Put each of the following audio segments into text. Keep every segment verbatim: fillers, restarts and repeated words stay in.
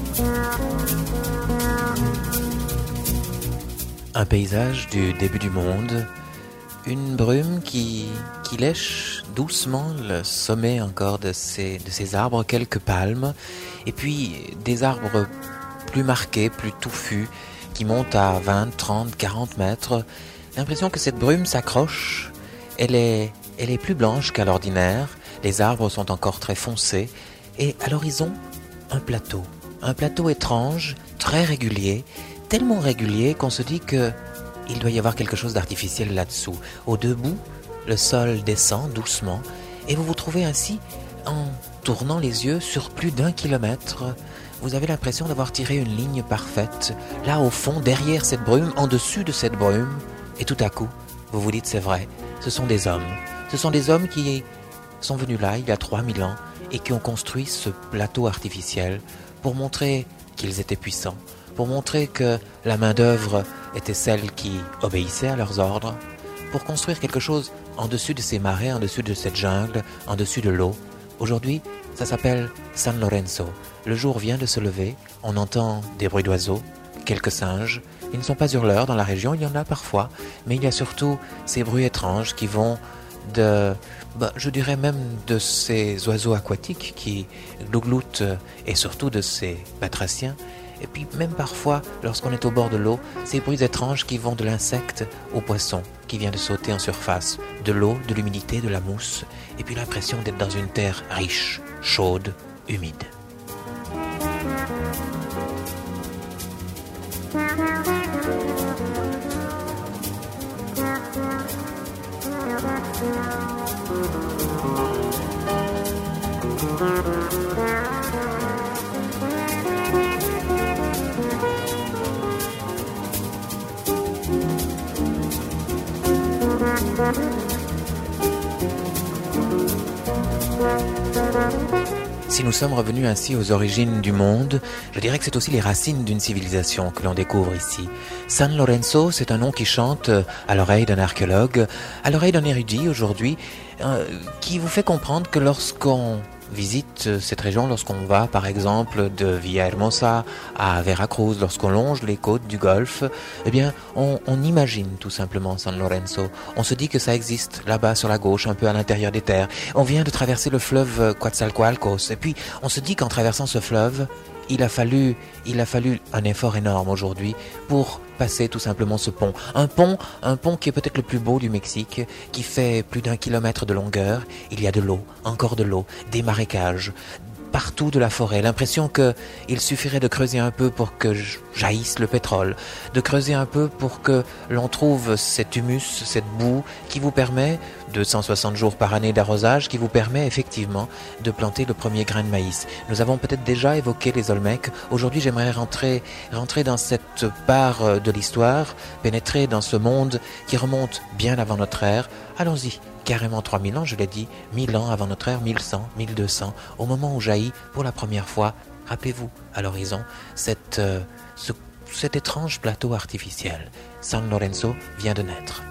Un paysage du début du monde, une brume qui, qui lèche doucement le sommet encore de ces, de ces arbres, quelques palmes, et puis des arbres plus marqués, plus touffus, qui montent à vingt, trente, quarante mètres. L'impression que cette brume s'accroche, elle est, elle est plus blanche qu'à l'ordinaire, les arbres sont encore très foncés, et à l'horizon, un plateau. Un plateau étrange, très régulier, tellement régulier qu'on se dit que il doit y avoir quelque chose d'artificiel là-dessous. Au deux bouts, le sol descend doucement et vous vous trouvez ainsi, en tournant les yeux sur plus d'un kilomètre, vous avez l'impression d'avoir tiré une ligne parfaite, là au fond, derrière cette brume, en dessus de cette brume, et tout à coup, vous vous dites c'est vrai, ce sont des hommes. Ce sont des hommes qui sont venus là il y a trois mille ans et qui ont construit ce plateau artificiel pour montrer qu'ils étaient puissants, pour montrer que la main-d'œuvre était celle qui obéissait à leurs ordres, pour construire quelque chose en dessus de ces marais, en dessus de cette jungle, en dessus de l'eau. Aujourd'hui, ça s'appelle San Lorenzo. Le jour vient de se lever, on entend des bruits d'oiseaux, quelques singes. Ils ne sont pas hurleurs dans la région, il y en a parfois, mais il y a surtout ces bruits étranges qui vont de, bah, je dirais même de ces oiseaux aquatiques qui glougloutent, et surtout de ces batraciens. Et puis même parfois, lorsqu'on est au bord de l'eau, ces bruits étranges qui vont de l'insecte au poisson qui vient de sauter en surface, de l'eau, de l'humidité, de la mousse, et puis l'impression d'être dans une terre riche, chaude, humide. Si nous sommes revenus ainsi aux origines du monde, je dirais que c'est aussi les racines d'une civilisation que l'on découvre ici. San Lorenzo, c'est un nom qui chante à l'oreille d'un archéologue, à l'oreille d'un érudit aujourd'hui, euh, qui vous fait comprendre que lorsqu'on visite cette région, lorsqu'on va par exemple de Villahermosa à Veracruz, lorsqu'on longe les côtes du Golfe, eh bien on, on imagine tout simplement San Lorenzo. On se dit que ça existe là-bas sur la gauche, un peu à l'intérieur des terres. On vient de traverser le fleuve Coatzacoalcos et puis on se dit qu'en traversant ce fleuve, il a fallu, il a fallu un effort énorme aujourd'hui pour passer tout simplement ce pont. Un pont, un pont qui est peut-être le plus beau du Mexique, qui fait plus d'un kilomètre de longueur. Il y a de l'eau, encore de l'eau, des marécages, partout de la forêt. L'impression que il suffirait de creuser un peu pour que jaillisse le pétrole, de creuser un peu pour que l'on trouve cet humus, cette boue qui vous permet, deux cent soixante jours par année d'arrosage, qui vous permet effectivement de planter le premier grain de maïs. Nous avons peut-être déjà évoqué les Olmecs. Aujourd'hui, j'aimerais rentrer, rentrer dans cette part de l'histoire, pénétrer dans ce monde qui remonte bien avant notre ère. Allons-y, carrément trois mille ans, je l'ai dit, mille ans avant notre ère, mille cent, mille deux cents, au moment où jaillit pour la première fois, rappelez-vous, à l'horizon, cette, euh, ce, cet étrange plateau artificiel. San Lorenzo vient de naître.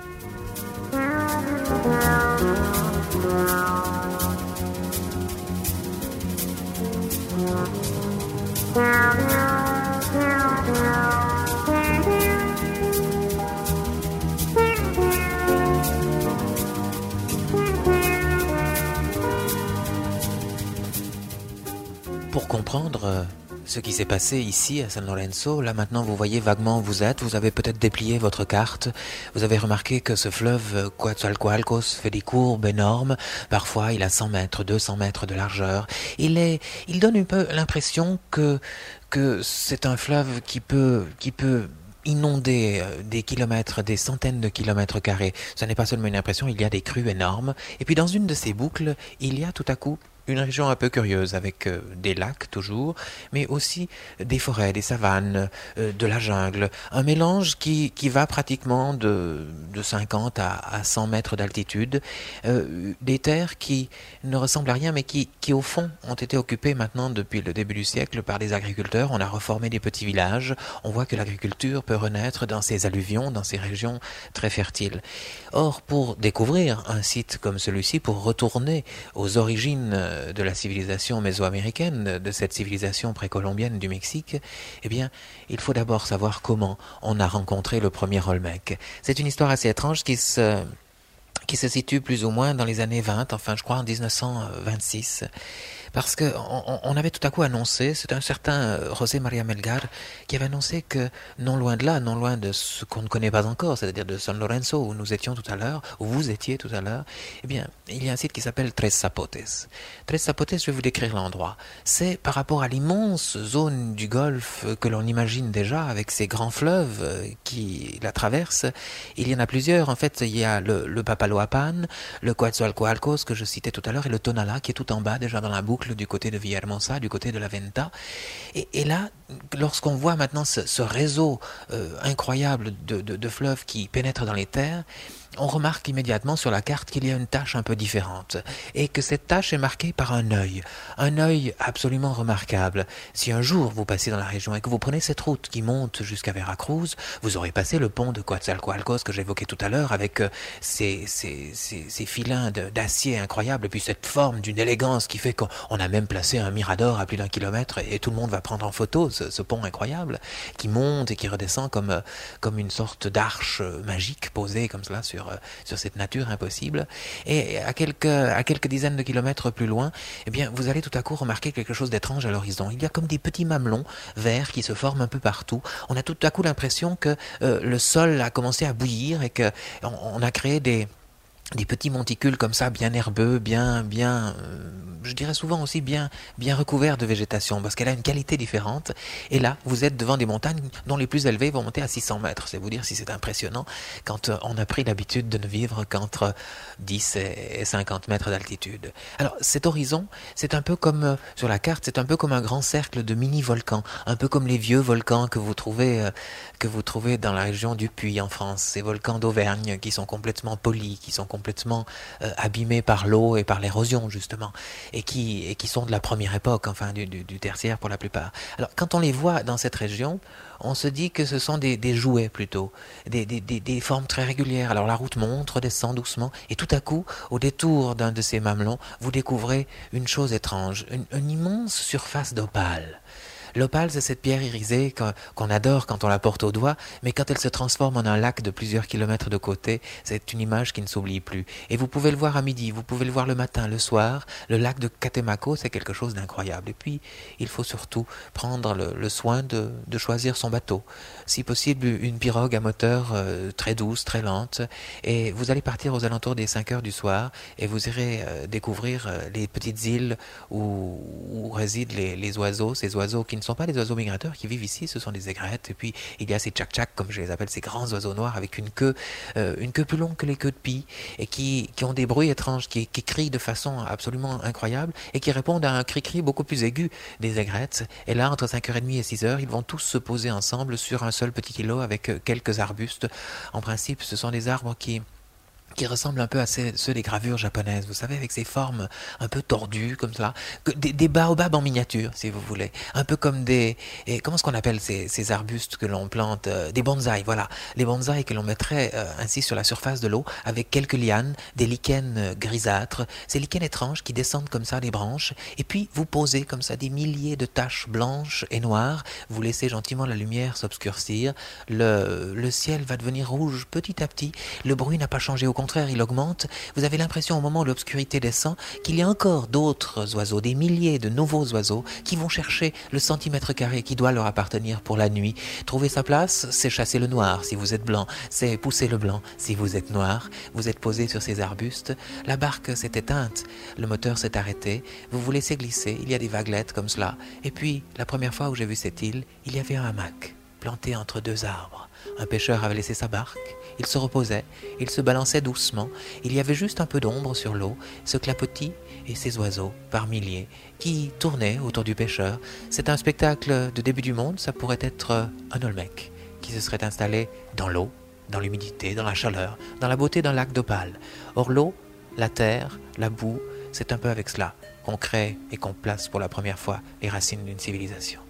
Pour comprendre ce qui s'est passé ici à San Lorenzo, là maintenant vous voyez vaguement où vous êtes, vous avez peut-être déplié votre carte, vous avez remarqué que ce fleuve Coatzacoalcos fait des courbes énormes, parfois il a cent mètres, deux cents mètres de largeur, il est, il donne un peu l'impression que, que c'est un fleuve qui peut, qui peut inonder des kilomètres, des centaines de kilomètres carrés. Ce n'est pas seulement une impression, il y a des crues énormes, et puis dans une de ces boucles, il y a tout à coup une région un peu curieuse avec euh, des lacs toujours, mais aussi des forêts, des savanes, euh, de la jungle, un mélange qui, qui va pratiquement de, de cinquante à, à cent mètres d'altitude, euh, des terres qui ne ressemblent à rien mais qui, qui au fond ont été occupées maintenant depuis le début du siècle par des agriculteurs. On a reformé des petits villages, on voit que l'agriculture peut renaître dans ces alluvions, dans ces régions très fertiles. Or, pour découvrir un site comme celui-ci, pour retourner aux origines de la civilisation mésoaméricaine, de cette civilisation précolombienne du Mexique, eh bien, il faut d'abord savoir comment on a rencontré le premier Olmec. C'est une histoire assez étrange qui se, qui se situe plus ou moins dans les années vingt, enfin je crois en dix-neuf cent vingt-six. Parce que on, on avait tout à coup annoncé, c'est un certain José María Melgar qui avait annoncé que non loin de là, non loin de ce qu'on ne connaît pas encore, c'est-à-dire de San Lorenzo où nous étions tout à l'heure, où vous étiez tout à l'heure, eh bien, il y a un site qui s'appelle Tres Zapotes. Tres Zapotes, je vais vous décrire l'endroit. C'est par rapport à l'immense zone du Golfe que l'on imagine déjà avec ces grands fleuves qui la traversent. Il y en a plusieurs. En fait, il y a le, le Papaloapan, le Coatzacoalcos que je citais tout à l'heure et le Tonala qui est tout en bas déjà dans la boucle du côté de Villahermosa, du côté de la Venta. Et, et là, lorsqu'on voit maintenant ce, ce réseau euh, incroyable de, de, de fleuves qui pénètrent dans les terres, on remarque immédiatement sur la carte qu'il y a une tache un peu différente et que cette tache est marquée par un œil, un œil absolument remarquable. Si un jour vous passez dans la région et que vous prenez cette route qui monte jusqu'à Veracruz, vous aurez passé le pont de Coatzacoalcos que j'évoquais tout à l'heure avec ces, ces, ces, ces filins d'acier incroyables et puis cette forme d'une élégance qui fait qu'on a même placé un mirador à plus d'un kilomètre et tout le monde va prendre en photo ce, ce pont incroyable qui monte et qui redescend comme, comme une sorte d'arche magique posée comme cela sur sur cette nature impossible. Et à quelques, à quelques dizaines de kilomètres plus loin, eh bien, vous allez tout à coup remarquer quelque chose d'étrange à l'horizon. Il y a comme des petits mamelons verts qui se forment un peu partout. On a tout à coup l'impression que euh, le sol a commencé à bouillir et que on, on a créé des des petits monticules comme ça, bien herbeux, bien, bien, euh, je dirais souvent aussi bien, bien recouverts de végétation, parce qu'elle a une qualité différente. Et là, vous êtes devant des montagnes dont les plus élevées vont monter à six cents mètres. C'est vous dire si c'est impressionnant quand on a pris l'habitude de ne vivre qu'entre dix et cinquante mètres d'altitude. Alors, cet horizon, c'est un peu comme, sur la carte, c'est un peu comme un grand cercle de mini-volcans, un peu comme les vieux volcans que vous trouvez, euh, que vous trouvez dans la région du Puy en France, ces volcans d'Auvergne qui sont complètement polis, qui sont complètement euh, abîmés par l'eau et par l'érosion justement, et qui, et qui sont de la première époque, enfin du, du, du tertiaire pour la plupart. Alors quand on les voit dans cette région, on se dit que ce sont des, des jouets plutôt, des, des, des, des formes très régulières. Alors la route monte, redescend doucement, et tout à coup, au détour d'un de ces mamelons, vous découvrez une chose étrange, une, une immense surface d'opale. L'opale, c'est cette pierre irisée qu'on adore quand on la porte au doigt, mais quand elle se transforme en un lac de plusieurs kilomètres de côté, c'est une image qui ne s'oublie plus. Et vous pouvez le voir à midi, vous pouvez le voir le matin, le soir. Le lac de Catemaco, c'est quelque chose d'incroyable. Et puis, il faut surtout prendre le, le soin de, de choisir son bateau. Si possible, une pirogue à moteur euh, très douce, très lente. Et vous allez partir aux alentours des cinq heures du soir et vous irez euh, découvrir euh, les petites îles où, où résident les, les oiseaux, ces oiseaux qui ne sont pas des oiseaux migrateurs qui vivent ici, ce sont des aigrettes. Et puis, il y a ces tchak-tchak, comme je les appelle, ces grands oiseaux noirs avec une queue, euh, une queue plus longue que les queues de pie, et qui, qui ont des bruits étranges, qui, qui crient de façon absolument incroyable, et qui répondent à un cri-cri beaucoup plus aigu des aigrettes. Et là, entre cinq heures trente et six heures, ils vont tous se poser ensemble sur un seul petit îlot avec quelques arbustes. En principe, ce sont des arbres qui... qui ressemblent un peu à ceux, ceux des gravures japonaises, vous savez, avec ces formes un peu tordues, comme ça, que, des, des baobabs en miniature, si vous voulez, un peu comme des, et comment est-ce qu'on appelle ces, ces arbustes que l'on plante, euh, des bonsaïs, voilà, les bonsaïs que l'on mettrait euh, ainsi sur la surface de l'eau, avec quelques lianes, des lichens euh, grisâtres, ces lichens étranges qui descendent comme ça des branches, et puis vous posez comme ça des milliers de taches blanches et noires, vous laissez gentiment la lumière s'obscurcir, le, le ciel va devenir rouge petit à petit, le bruit n'a pas changé, au contraire, il augmente. Vous avez l'impression au moment où l'obscurité descend qu'il y a encore d'autres oiseaux, des milliers de nouveaux oiseaux qui vont chercher le centimètre carré qui doit leur appartenir pour la nuit. Trouver sa place, c'est chasser le noir si vous êtes blanc, c'est pousser le blanc si vous êtes noir. Vous êtes posé sur ces arbustes, la barque s'est éteinte, le moteur s'est arrêté, vous vous laissez glisser, il y a des vaguelettes comme cela. Et puis, la première fois où j'ai vu cette île, il y avait un hamac planté entre deux arbres. Un pêcheur avait laissé sa barque, il se reposait, il se balançait doucement, il y avait juste un peu d'ombre sur l'eau, ce clapotis et ces oiseaux, par milliers, qui tournaient autour du pêcheur. C'est un spectacle de début du monde, ça pourrait être un Olmec, qui se serait installé dans l'eau, dans l'humidité, dans la chaleur, dans la beauté d'un lac d'opale. Or l'eau, la terre, la boue, c'est un peu avec cela qu'on crée et qu'on place pour la première fois les racines d'une civilisation.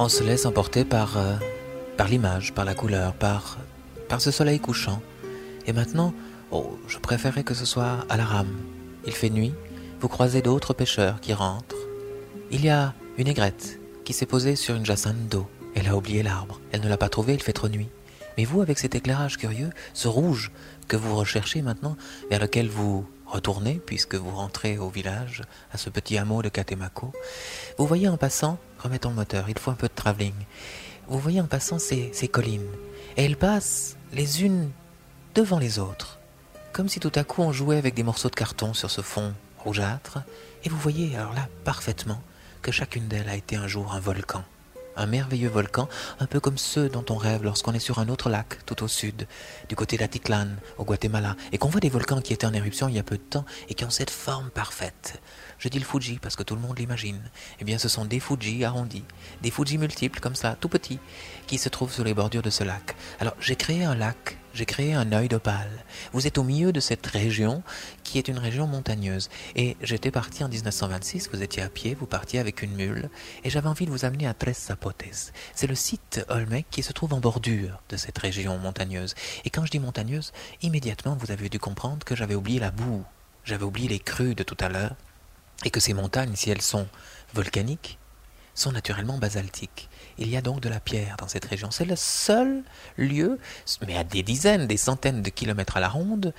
on se laisse emporter par, euh, par l'image, par la couleur, par, par ce soleil couchant. Et maintenant, oh, je préférerais que ce soit à la rame. Il fait nuit, vous croisez d'autres pêcheurs qui rentrent. Il y a une aigrette qui s'est posée sur une jacinthe d'eau. Elle a oublié l'arbre, elle ne l'a pas trouvé, il fait trop nuit. Mais vous, avec cet éclairage curieux, ce rouge que vous recherchez maintenant, vers lequel vous retournez, puisque vous rentrez au village, à ce petit hameau de Catemaco, vous voyez en passant, remettons le moteur, il faut un peu de travelling, vous voyez en passant ces, ces collines, et elles passent les unes devant les autres, comme si tout à coup on jouait avec des morceaux de carton sur ce fond rougeâtre, et vous voyez alors là parfaitement que chacune d'elles a été un jour un volcan. Un merveilleux volcan, un peu comme ceux dont on rêve lorsqu'on est sur un autre lac, tout au sud, du côté d'Atitlan, au Guatemala, et qu'on voit des volcans qui étaient en éruption il y a peu de temps et qui ont cette forme parfaite. Je dis le Fuji parce que tout le monde l'imagine. Eh bien, ce sont des Fuji arrondis, des Fuji multiples comme ça, tout petits, qui se trouvent sur les bordures de ce lac. Alors, j'ai créé un lac, j'ai créé un œil d'opale. Vous êtes au milieu de cette région qui est une région montagneuse. Et j'étais parti en dix-neuf cent vingt-six, vous étiez à pied, vous partiez avec une mule, et j'avais envie de vous amener à Tres Zapotes. C'est le site Olmec qui se trouve en bordure de cette région montagneuse. Et quand je dis montagneuse, immédiatement vous avez dû comprendre que j'avais oublié la boue, j'avais oublié les crues de tout à l'heure, et que ces montagnes, si elles sont volcaniques, sont naturellement basaltiques. Il y a donc de la pierre dans cette région. C'est le seul lieu, mais à des dizaines, des centaines de kilomètres à la ronde,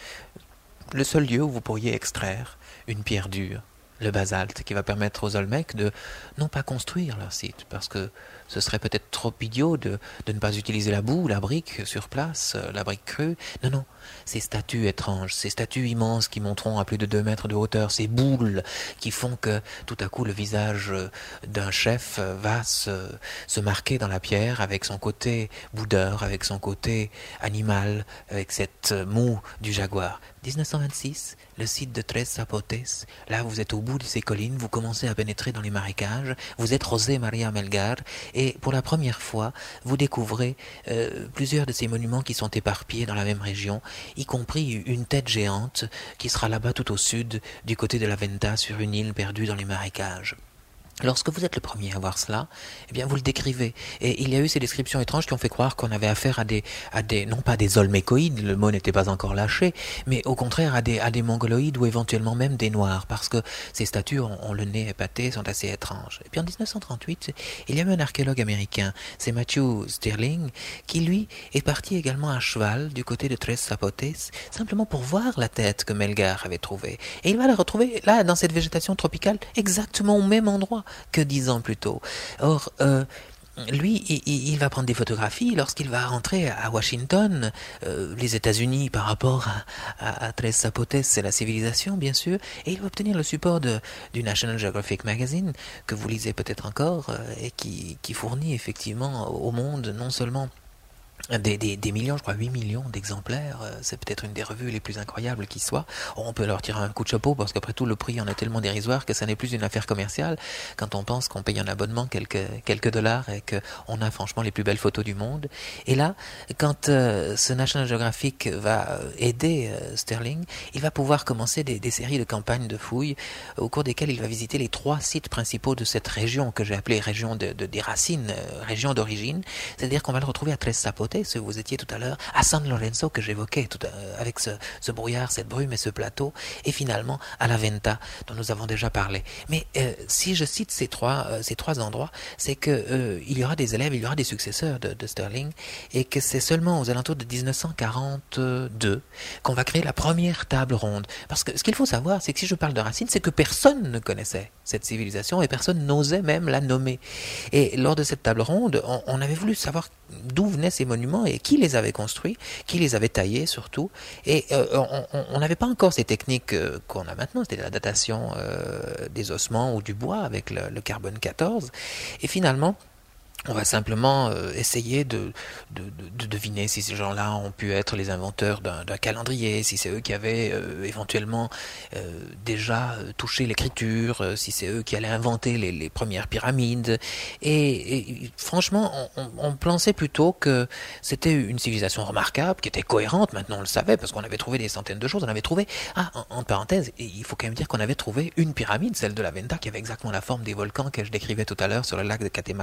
le seul lieu où vous pourriez extraire une pierre dure, le basalte, qui va permettre aux Olmecs de non pas construire leur site, parce que ce serait peut-être trop idiot de, de ne pas utiliser la boue, la brique sur place, la brique crue. Non, non, ces statues étranges, ces statues immenses qui monteront à plus de deux mètres de hauteur, ces boules qui font que tout à coup le visage d'un chef va se, se marquer dans la pierre avec son côté boudeur, avec son côté animal, avec cette moue du jaguar. dix-neuf cent vingt-six, le site de Tres Zapotes, là vous êtes au bout de ces collines, vous commencez à pénétrer dans les marécages, vous êtes José María Melgar, et pour la première fois, vous découvrez euh, plusieurs de ces monuments qui sont éparpillés dans la même région, y compris une tête géante qui sera là-bas tout au sud, du côté de la Venta, sur une île perdue dans les marécages. Lorsque vous êtes le premier à voir cela, eh bien vous le décrivez. Et il y a eu ces descriptions étranges qui ont fait croire qu'on avait affaire à des, à des non pas des olmécoïdes, le mot n'était pas encore lâché, mais au contraire à des, à des mongoloïdes ou éventuellement même des noirs, parce que ces statues ont, ont le nez épaté, sont assez étranges. Et puis en dix-neuf cent trente-huit, il y a eu un archéologue américain, c'est Matthew Stirling, qui lui est parti également à cheval du côté de Tres Zapotes, simplement pour voir la tête que Melgar avait trouvée. Et il va la retrouver là, dans cette végétation tropicale, exactement au même endroit que dix ans plus tôt. Or, euh, lui, il, il va prendre des photographies lorsqu'il va rentrer à Washington, euh, les États-Unis par rapport à, à, à Tres Zapotes, c'est la civilisation, bien sûr, et il va obtenir le support de, du National Geographic Magazine, que vous lisez peut-être encore, euh, et qui, qui fournit effectivement au monde non seulement Des, des, des millions, je crois huit millions d'exemplaires, euh, c'est peut-être une des revues les plus incroyables qui soit. On peut leur tirer un coup de chapeau parce qu'après tout le prix en est tellement dérisoire que ça n'est plus une affaire commerciale quand on pense qu'on paye un abonnement quelques, quelques dollars et qu'on a franchement les plus belles photos du monde. Et là, quand euh, ce National Geographic va aider euh, Stirling, il va pouvoir commencer des, des séries de campagnes de fouilles au cours desquelles il va visiter les trois sites principaux de cette région que j'ai appelée région de, de, des racines, euh, région d'origine, c'est-à-dire qu'on va le retrouver à Tres Zapotes, ce que vous étiez tout à l'heure, à San Lorenzo que j'évoquais tout à, avec ce, ce brouillard, cette brume et ce plateau, et finalement à la Venta dont nous avons déjà parlé. Mais euh, si je cite ces trois, euh, ces trois endroits, c'est que euh, il y aura des élèves, il y aura des successeurs de, de Stirling, et que c'est seulement aux alentours de dix-neuf cent quarante-deux qu'on va créer la première table ronde. Parce que ce qu'il faut savoir, c'est que si je parle de racines, c'est que personne ne connaissait cette civilisation et personne n'osait même la nommer. Et lors de cette table ronde, on, on avait voulu savoir d'où venaient ces monuments et qui les avait construits, qui les avait taillés surtout. Et euh, on n'avait pas encore ces techniques euh, qu'on a maintenant, c'était la datation euh, des ossements ou du bois avec le, le carbone quatorze. Et finalement, on va simplement euh, essayer de, de, de, de deviner si ces gens-là ont pu être les inventeurs d'un, d'un calendrier, si c'est eux qui avaient euh, éventuellement euh, déjà euh, touché l'écriture, euh, si c'est eux qui allaient inventer les, les premières pyramides. Et, et franchement, on, on, on pensait plutôt que c'était une civilisation remarquable, qui était cohérente. Maintenant, on le savait parce qu'on avait trouvé des centaines de choses. On avait trouvé, ah, en, en parenthèse, il faut quand même dire qu'on avait trouvé une pyramide, celle de la Venta, qui avait exactement la forme des volcans que je décrivais tout à l'heure sur le lac de Catemaco.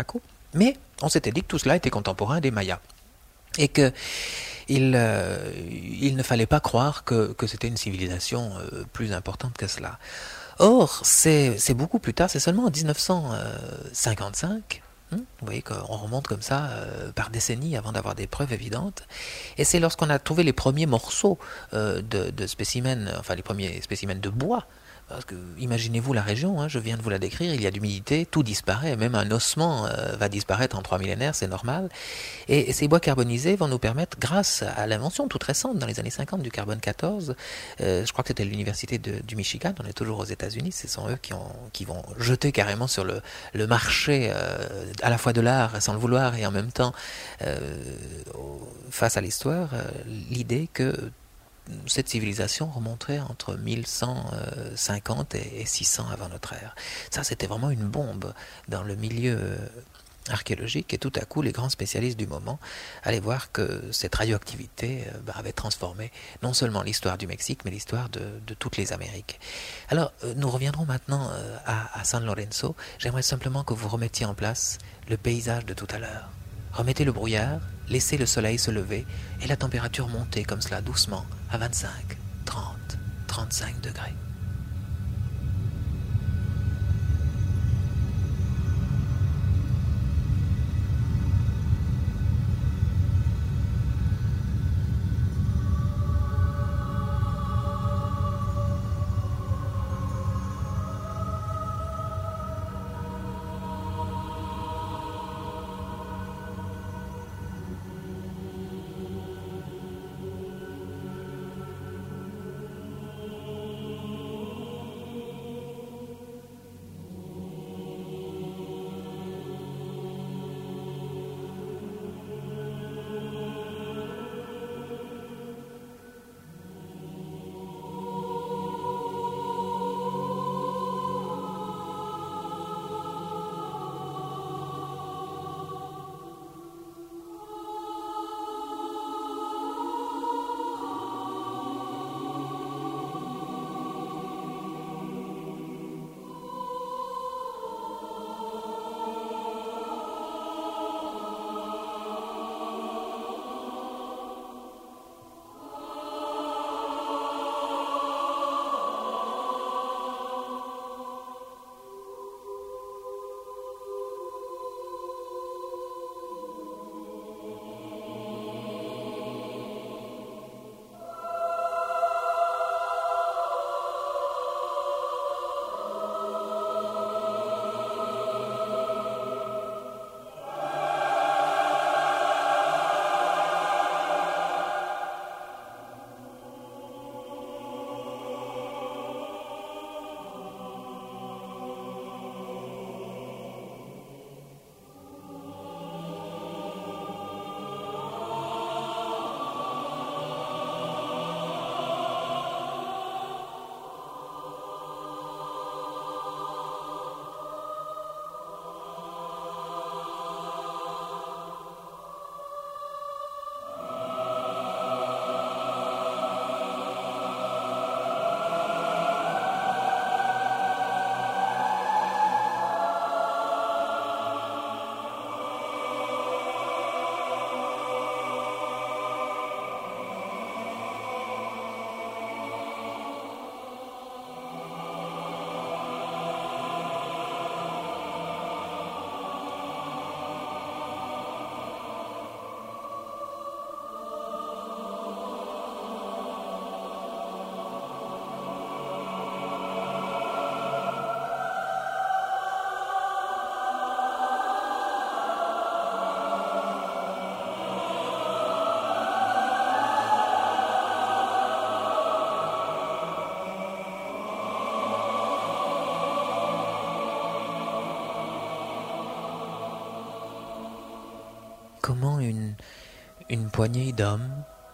Mais on s'était dit que tout cela était contemporain des Mayas. Et que il, euh, il ne fallait pas croire que, que c'était une civilisation euh, plus importante que cela. Or, c'est, c'est beaucoup plus tard, c'est seulement en dix-neuf cent cinquante-cinq, hein, vous voyez qu'on remonte comme ça euh, par décennies avant d'avoir des preuves évidentes, et c'est lorsqu'on a trouvé les premiers morceaux euh, de, de spécimens, enfin les premiers spécimens de bois. Parce que, imaginez-vous la région, hein, je viens de vous la décrire, il y a d'humidité, tout disparaît, même un ossement euh, va disparaître en trois millénaires, c'est normal. Et, et ces bois carbonisés vont nous permettre, grâce à l'invention toute récente, dans les années cinquante, du carbone quatorze, euh, je crois que c'était l'université de, du Michigan, on est toujours aux États-Unis, ce sont eux qui, ont, qui vont jeter carrément sur le, le marché euh, à la fois de l'art, sans le vouloir, et en même temps, euh, face à l'histoire, euh, l'idée que cette civilisation remonterait entre mille cent cinquante et six cents avant notre ère. Ça, c'était vraiment une bombe dans le milieu archéologique, et tout à coup, les grands spécialistes du moment allaient voir que cette radioactivité bah, avait transformé non seulement l'histoire du Mexique, mais l'histoire de, de toutes les Amériques. Alors, nous reviendrons maintenant à, à San Lorenzo. J'aimerais simplement que vous remettiez en place le paysage de tout à l'heure. Remettez le brouillard, laissez le soleil se lever et la température monter comme cela doucement à vingt-cinq, trente, trente-cinq degrés. Comment une, une poignée d'hommes,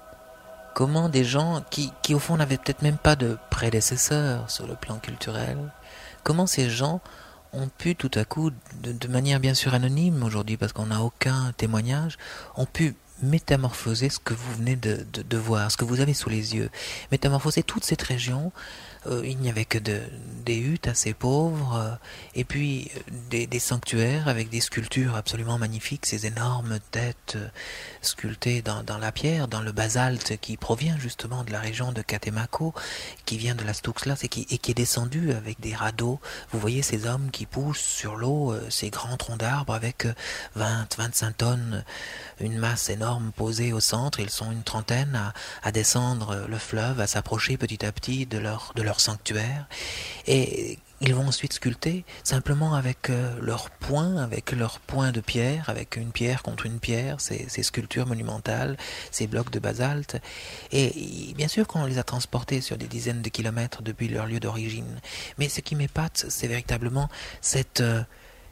comment des gens qui, qui au fond n'avaient peut-être même pas de prédécesseurs sur le plan culturel, comment ces gens ont pu tout à coup, de, de manière bien sûr anonyme aujourd'hui parce qu'on n'a aucun témoignage, ont pu métamorphoser ce que vous venez de, de, de voir, ce que vous avez sous les yeux. Métamorphoser toute cette région. Euh, il n'y avait que de, des huttes assez pauvres, euh, et puis euh, des, des sanctuaires avec des sculptures absolument magnifiques, ces énormes têtes euh, sculptées dans, dans la pierre, dans le basalte qui provient justement de la région de Catemaco, qui vient de la Stouxlas et qui, et qui est descendu avec des radeaux. Vous voyez ces hommes qui poussent sur l'eau, euh, ces grands troncs d'arbres avec euh, vingt à vingt-cinq tonnes, une masse énorme posée au centre. Ils sont une trentaine à, à descendre le fleuve, à s'approcher petit à petit de leur, de leur sanctuaire, et ils vont ensuite sculpter simplement avec euh, leurs poings, avec leurs poings de pierre, avec une pierre contre une pierre, ces, ces sculptures monumentales, ces blocs de basalte, et bien sûr qu'on les a transportés sur des dizaines de kilomètres depuis leur lieu d'origine, mais ce qui m'épate, c'est véritablement cette... Euh,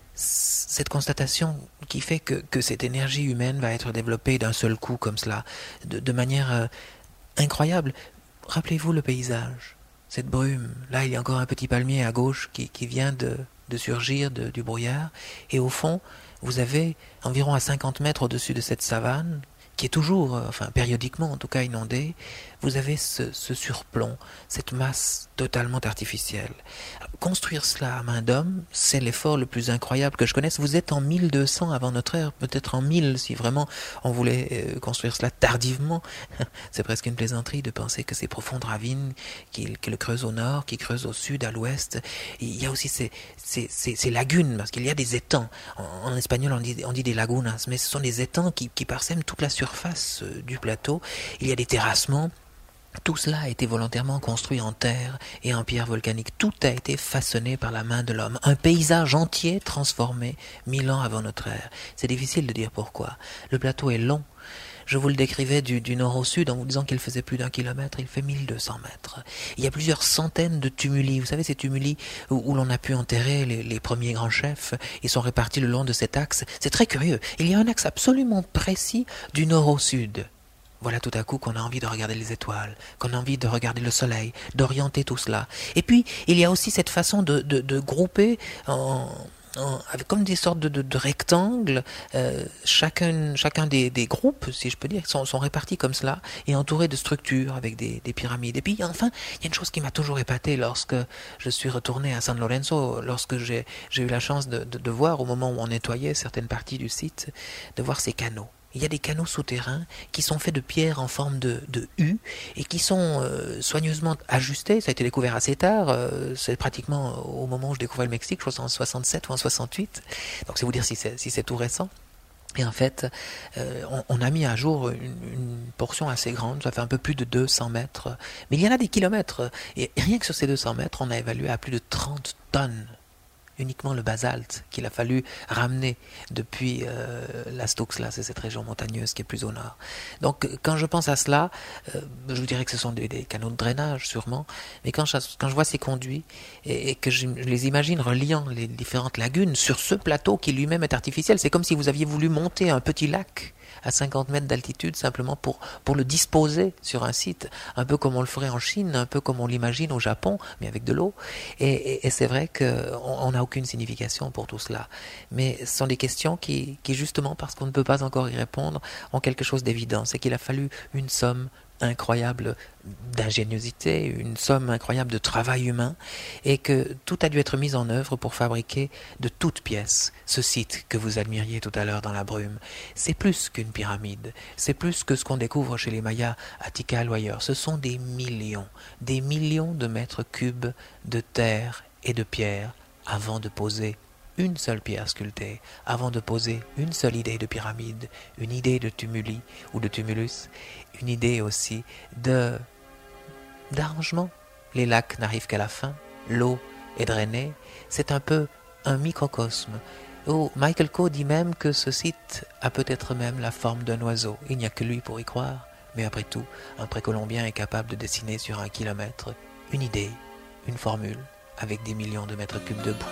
cette constatation qui fait que, que cette énergie humaine va être développée d'un seul coup comme cela, de, de manière euh, incroyable. Rappelez-vous le paysage. Cette brume, là il y a encore un petit palmier à gauche qui, qui vient de, de surgir de, du brouillard, et au fond, vous avez environ à cinquante mètres au-dessus de cette savane, qui est toujours, enfin périodiquement en tout cas inondée, vous avez ce, ce surplomb, cette masse totalement artificielle. Construire cela à main d'homme, c'est l'effort le plus incroyable que je connaisse. Vous êtes en mille deux cents avant notre ère, peut-être en mille si vraiment on voulait euh, construire cela tardivement. C'est presque une plaisanterie de penser que ces profondes ravines qui, qui le creusent au nord, qui creusent au sud, à l'ouest. Il y a aussi ces, ces, ces, ces lagunes, parce qu'il y a des étangs. En, en espagnol on dit, on dit des lagunas, mais ce sont des étangs qui, qui parsèment toute la surface euh, du plateau. Il y a des terrassements. Tout cela a été volontairement construit en terre et en pierre volcanique. Tout a été façonné par la main de l'homme. Un paysage entier transformé mille ans avant notre ère. C'est difficile de dire pourquoi. Le plateau est long. Je vous le décrivais du, du nord au sud en vous disant qu'il faisait plus d'un kilomètre. Il fait mille deux cents mètres. Il y a plusieurs centaines de tumuli. Vous savez, ces tumuli où, où l'on a pu enterrer les, les premiers grands chefs. Ils sont répartis le long de cet axe. C'est très curieux. Il y a un axe absolument précis du nord au sud. Voilà tout à coup qu'on a envie de regarder les étoiles, qu'on a envie de regarder le soleil, d'orienter tout cela. Et puis, il y a aussi cette façon de, de, de grouper en, en, avec comme des sortes de, de, de rectangles. Euh, chacun, chacun des, des groupes, si je peux dire, sont, sont répartis comme cela et entourés de structures avec des, des pyramides. Et puis, enfin, il y a une chose qui m'a toujours épaté lorsque je suis retourné à San Lorenzo, lorsque j'ai, j'ai eu la chance de, de, de voir, au moment où on nettoyait certaines parties du site, de voir ces canaux. Il y a des canaux souterrains qui sont faits de pierres en forme de, de U et qui sont euh, soigneusement ajustés. Ça a été découvert assez tard, euh, c'est pratiquement au moment où je découvrais le Mexique, je crois en soixante-sept ou en soixante-huit. Donc c'est vous dire si c'est, si c'est tout récent. Et en fait, euh, on, on a mis à jour une, une portion assez grande, ça fait un peu plus de deux cents mètres. Mais il y en a des kilomètres. Et rien que sur ces deux cents mètres, on a évalué à plus de trente tonnes. Uniquement le basalte qu'il a fallu ramener depuis euh, la Stouxlas, c'est cette région montagneuse qui est plus au nord. Donc quand je pense à cela, euh, je vous dirais que ce sont des, des canaux de drainage sûrement, mais quand je, quand je vois ces conduits et, et que je, je les imagine reliant les différentes lagunes sur ce plateau qui lui-même est artificiel, c'est comme si vous aviez voulu monter un petit lac à cinquante mètres d'altitude simplement pour, pour le disposer sur un site, un peu comme on le ferait en Chine, un peu comme on l'imagine au Japon, mais avec de l'eau. Et, et, et c'est vrai qu'on n'a aucune signification pour tout cela. Mais ce sont des questions qui, qui, justement, parce qu'on ne peut pas encore y répondre, ont quelque chose d'évident. C'est qu'il a fallu une somme incroyable d'ingéniosité, une somme incroyable de travail humain, et que tout a dû être mis en œuvre pour fabriquer de toutes pièces ce site que vous admiriez tout à l'heure dans la brume. C'est plus qu'une pyramide, c'est plus que ce qu'on découvre chez les Mayas à Tikal ou ailleurs. Ce sont des millions, des millions de mètres cubes de terre et de pierre avant de poser une seule pierre sculptée, avant de poser une seule idée de pyramide, une idée de tumuli ou de tumulus, une idée aussi de d'arrangement. Les lacs n'arrivent qu'à la fin, l'eau est drainée, c'est un peu un microcosme. Oh, Michael Coe dit même que ce site a peut-être même la forme d'un oiseau. Il n'y a que lui pour y croire, mais après tout, un précolombien est capable de dessiner sur un kilomètre une idée, une formule, avec des millions de mètres cubes de boue.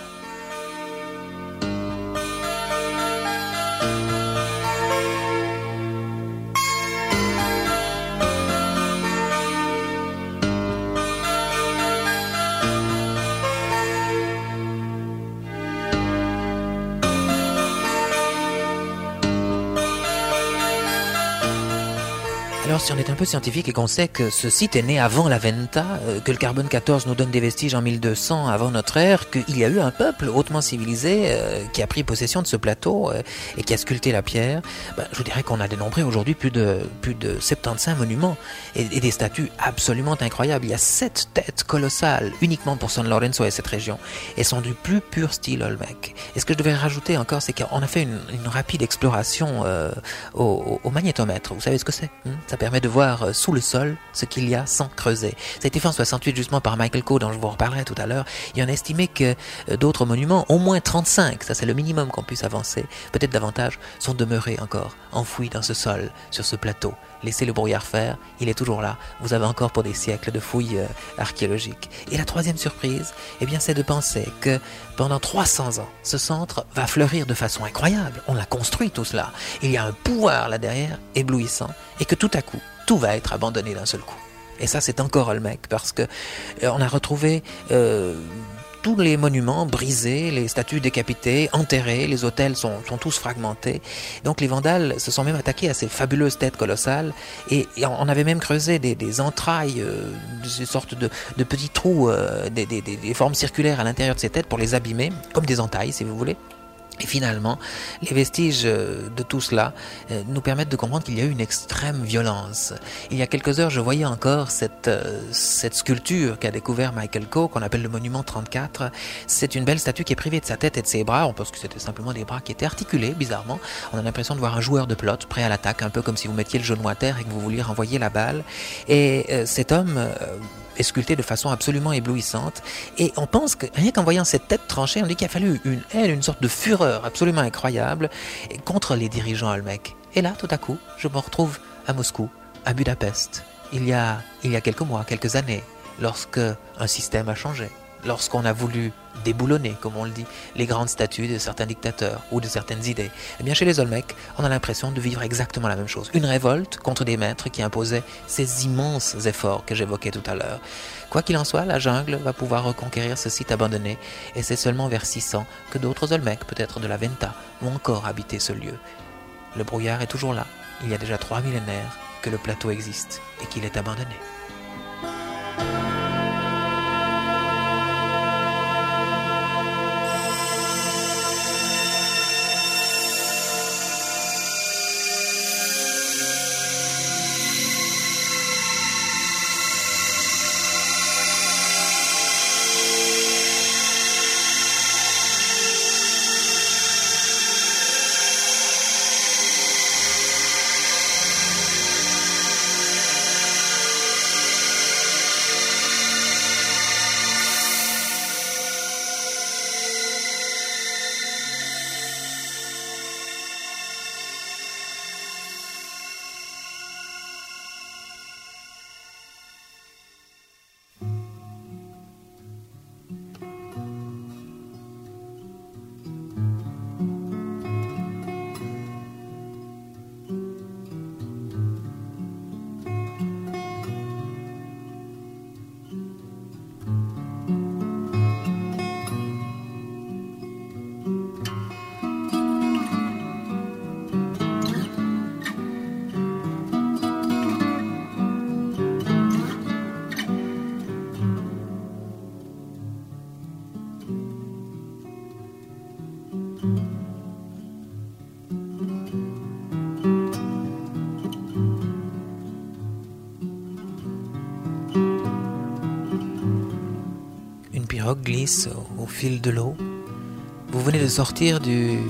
Alors si on est un peu scientifique et qu'on sait que ce site est né avant la Venta, euh, que le carbone quatorze nous donne des vestiges en mille deux cents avant notre ère, qu'il y a eu un peuple hautement civilisé euh, qui a pris possession de ce plateau euh, et qui a sculpté la pierre, ben, je vous dirais qu'on a dénombré aujourd'hui plus de, plus de soixante-quinze monuments et, et des statues absolument incroyables. Il y a sept têtes colossales uniquement pour San Lorenzo et cette région. Elles sont du plus pur style Olmec. Et ce que je devais rajouter encore, c'est qu'on a fait une, une rapide exploration euh, au, au magnétomètre. Vous savez ce que c'est hein? Ça permet de voir euh, sous le sol ce qu'il y a sans creuser. Ça a été fait en soixante-huit justement par Michael Coe, dont je vous reparlerai tout à l'heure. Et on a estimé que euh, d'autres monuments, au moins trente-cinq, ça c'est le minimum qu'on puisse avancer, peut-être davantage, sont demeurés encore, enfouis dans ce sol, sur ce plateau. Laissez le brouillard faire, il est toujours là. Vous avez encore pour des siècles de fouilles euh, archéologiques. Et la troisième surprise, eh bien, c'est de penser que pendant trois cents ans, ce centre va fleurir de façon incroyable. On l'a construit tout cela. Il y a un pouvoir là derrière, éblouissant, et que tout à coup, tout va être abandonné d'un seul coup. Et ça, c'est encore Olmec, parce que euh, on a retrouvé euh, tous les monuments brisés, les statues décapitées, enterrées, les autels sont, sont tous fragmentés. Donc les Vandales se sont même attaqués à ces fabuleuses têtes colossales, et, et on avait même creusé des, des entrailles, euh, des sortes de, de petits trous, euh, des, des, des formes circulaires à l'intérieur de ces têtes pour les abîmer, comme des entailles si vous voulez. Et finalement, les vestiges de tout cela nous permettent de comprendre qu'il y a eu une extrême violence. Il y a quelques heures, je voyais encore cette, cette sculpture qu'a découvert Michael Coe, qu'on appelle le monument trente-quatre. C'est une belle statue qui est privée de sa tête et de ses bras. On pense que c'était simplement des bras qui étaient articulés, bizarrement. On a l'impression de voir un joueur de pelote prêt à l'attaque, un peu comme si vous mettiez le genou à terre et que vous vouliez renvoyer la balle. Et euh, cet homme... Euh, est sculpté de façon absolument éblouissante, et on pense que rien qu'en voyant cette tête tranchée, on dit qu'il a fallu une haine, une sorte de fureur absolument incroyable contre les dirigeants Olmec. Et là, tout à coup, je me retrouve à Moscou, à Budapest, il y a, il y a quelques mois, quelques années, lorsque un système a changé, lorsqu'on a voulu déboulonner, comme on le dit, les grandes statues de certains dictateurs ou de certaines idées. Eh bien, chez les Olmec, on a l'impression de vivre exactement la même chose. Une révolte contre des maîtres qui imposaient ces immenses efforts que j'évoquais tout à l'heure. Quoi qu'il en soit, la jungle va pouvoir reconquérir ce site abandonné, et c'est seulement vers six cents que d'autres Olmec, peut-être de la Venta, vont encore habiter ce lieu. Le brouillard est toujours là. Il y a déjà trois millénaires que le plateau existe et qu'il est abandonné. Glisse au, au fil de l'eau. Vous venez de sortir du,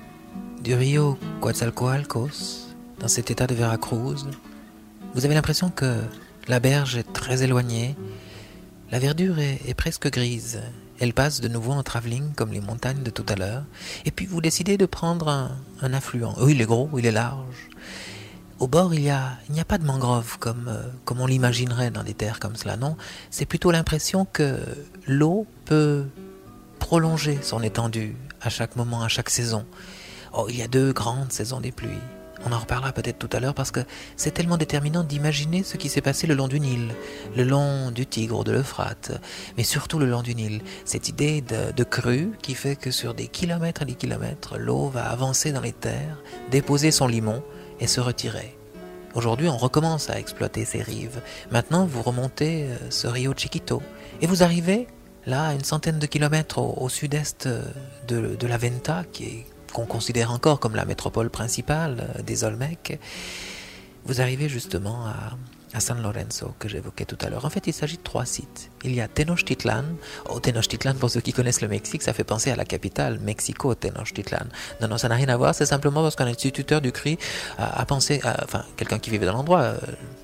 du Rio Coatzacoalcos, dans cet état de Veracruz. Vous avez l'impression que la berge est très éloignée. La verdure est, est presque grise. Elle passe de nouveau en travelling comme les montagnes de tout à l'heure. Et puis vous décidez de prendre un, un affluent. Oui, il est gros, il est large. Au bord, il y a, il n'y a pas de mangrove comme, euh, comme on l'imaginerait dans des terres comme cela, non. C'est plutôt l'impression que l'eau peut prolonger son étendue à chaque moment, à chaque saison. Oh, il y a deux grandes saisons des pluies. On en reparlera peut-être tout à l'heure parce que c'est tellement déterminant d'imaginer ce qui s'est passé le long du Nil, le long du Tigre ou de l'Euphrate, mais surtout le long du Nil. Cette idée de, de crue qui fait que sur des kilomètres et des kilomètres, l'eau va avancer dans les terres, déposer son limon et se retirer. Aujourd'hui, on recommence à exploiter ces rives. Maintenant, vous remontez euh, ce Rio Chiquito et vous arrivez là, à une centaine de kilomètres au, au sud-est de, de la Venta, qui est, qu'on considère encore comme la métropole principale euh, des Olmecs. Vous arrivez justement à, à San Lorenzo, que j'évoquais tout à l'heure. En fait, il s'agit de trois sites. Il y a Tenochtitlan. Oh, Tenochtitlan, pour ceux qui connaissent le Mexique, ça fait penser à la capitale, Mexico, Tenochtitlan. Non, non, ça n'a rien à voir, c'est simplement parce qu'un instituteur du C R I a, a pensé, a, enfin, quelqu'un qui vivait dans l'endroit, euh,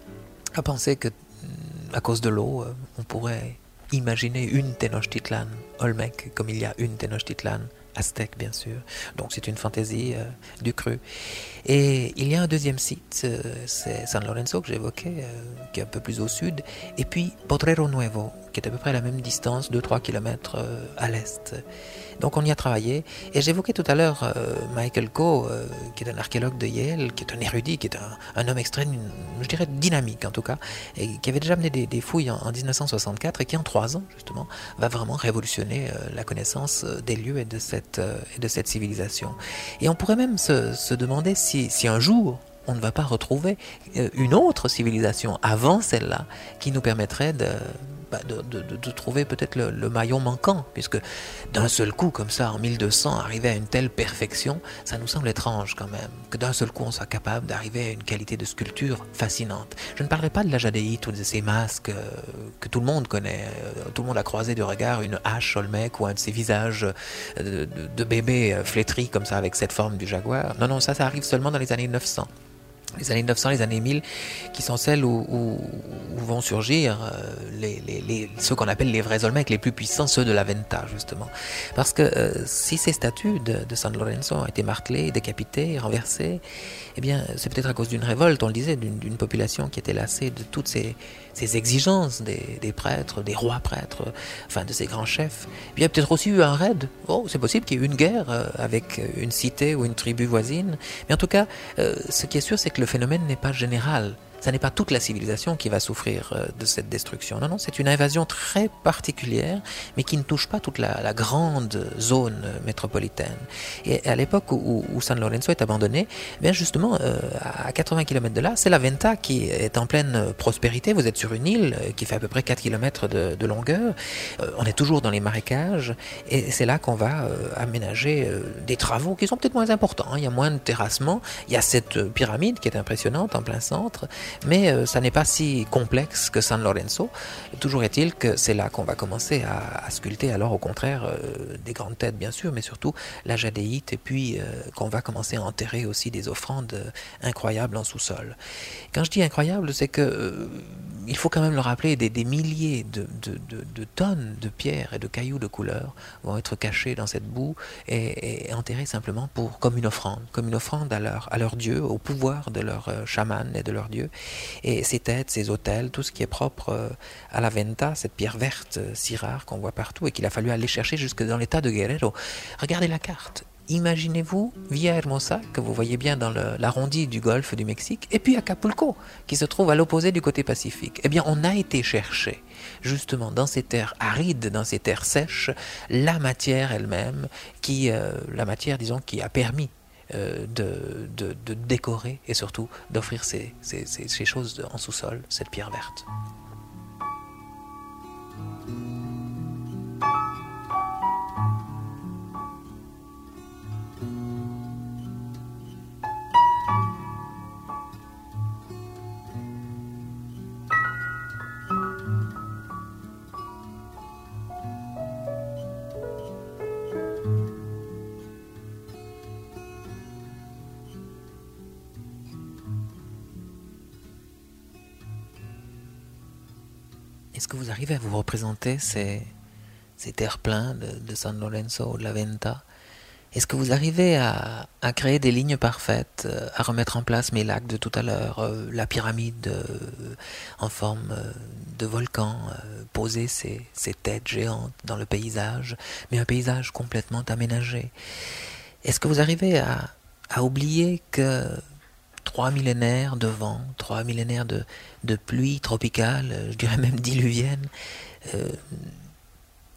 a pensé que, à cause de l'eau, euh, on pourrait imaginer une Tenochtitlan Olmec, comme il y a une Tenochtitlan aztèque, bien sûr. Donc c'est une fantaisie euh, du cru. Et il y a un deuxième site, euh, c'est San Lorenzo que j'évoquais, euh, qui est un peu plus au sud, et puis Potrero Nuevo, qui est à peu près à la même distance, deux à trois kilomètres euh, à l'est. Donc on y a travaillé, et j'évoquais tout à l'heure euh, Michael Coe, euh, qui est un archéologue de Yale, qui est un érudit, qui est un, un homme extrêmement, je dirais dynamique en tout cas, et qui avait déjà mené des, des fouilles en, en dix-neuf cent soixante-quatre, et qui en trois ans justement va vraiment révolutionner euh, la connaissance des lieux et de cette, euh, et de cette civilisation. Et on pourrait même se, se demander si, si un jour on ne va pas retrouver euh, une autre civilisation avant celle-là, qui nous permettrait de... Bah de, de, de trouver peut-être le, le maillon manquant, puisque d'un seul coup, comme ça, en mille deux cents, arriver à une telle perfection, ça nous semble étrange quand même, que d'un seul coup on soit capable d'arriver à une qualité de sculpture fascinante. Je ne parlerai pas de la jadéite ou de ces masques euh, que tout le monde connaît, euh, tout le monde a croisé de regard une hache Olmec ou un de ces visages de, de, de bébés flétris comme ça avec cette forme du jaguar. Non, non, ça, ça arrive seulement dans les années neuf cents. Les années neuf cents, les années mille, qui sont celles où, où, où vont surgir euh, les, les, les, ceux qu'on appelle les vrais Olmecs, les plus puissants, ceux de la Venta, justement. Parce que euh, si ces statues de, de San Lorenzo ont été martelées, décapitées, renversées, eh bien, c'est peut-être à cause d'une révolte, on le disait, d'une, d'une population qui était lassée de toutes ces, ces exigences des, des prêtres, des rois prêtres, enfin de ces grands chefs. Puis il y a peut-être aussi eu un raid. Oh, c'est possible qu'il y ait eu une guerre euh, avec une cité ou une tribu voisine. Mais en tout cas, euh, ce qui est sûr, c'est que le phénomène n'est pas général. Ça n'est pas toute la civilisation qui va souffrir euh, de cette destruction. Non, non, c'est une invasion très particulière, mais qui ne touche pas toute la, la grande zone métropolitaine. Et à l'époque où, où San Lorenzo est abandonné, eh bien justement, euh, à quatre-vingts kilomètres de là, c'est la Venta qui est en pleine prospérité. Vous êtes sur une île qui fait à peu près quatre kilomètres de, de longueur. Euh, on est toujours dans les marécages, et c'est là qu'on va euh, aménager euh, des travaux qui sont peut-être moins importants. Hein. Il y a moins de terrassement. Il y a cette pyramide qui est impressionnante en plein centre. Mais euh, ça n'est pas si complexe que San Lorenzo. Toujours est-il que c'est là qu'on va commencer à, à sculpter, alors au contraire, euh, des grandes têtes bien sûr, mais surtout la jadéite, et puis euh, qu'on va commencer à enterrer aussi des offrandes euh, incroyables en sous-sol. Quand je dis incroyable, c'est que euh, il faut quand même le rappeler, des, des milliers de, de, de, de tonnes de pierres et de cailloux de couleur vont être cachés dans cette boue et, et enterrés simplement pour, comme une offrande, comme une offrande à leur, à leur dieu, au pouvoir de leur euh, chaman et de leur dieu. Et ces têtes, ces autels, tout ce qui est propre euh, à la Venta, cette pierre verte euh, si rare qu'on voit partout et qu'il a fallu aller chercher jusque dans l'état de Guerrero. Regardez la carte. Imaginez-vous Villahermosa, que vous voyez bien dans le, l'arrondi du golfe du Mexique, et puis Acapulco, qui se trouve à l'opposé du côté Pacifique. Eh bien, on a été chercher, justement, dans ces terres arides, dans ces terres sèches, la matière elle-même, qui, euh, la matière, disons, qui a permis euh, de, de, de décorer et surtout d'offrir ces, ces, ces, ces choses en sous-sol, cette pierre verte. Est-ce que vous arrivez à vous représenter ces, ces terre-pleins de, de San Lorenzo, de la Venta? Est-ce que vous arrivez à, à créer des lignes parfaites, à remettre en place mes lacs de tout à l'heure, euh, la pyramide euh, en forme euh, de volcan, euh, poser ces, ces têtes géantes dans le paysage, mais un paysage complètement aménagé? Est-ce que vous arrivez à, à oublier que trois millénaires de vent, trois millénaires de, de pluie tropicale, je dirais même diluvienne, euh,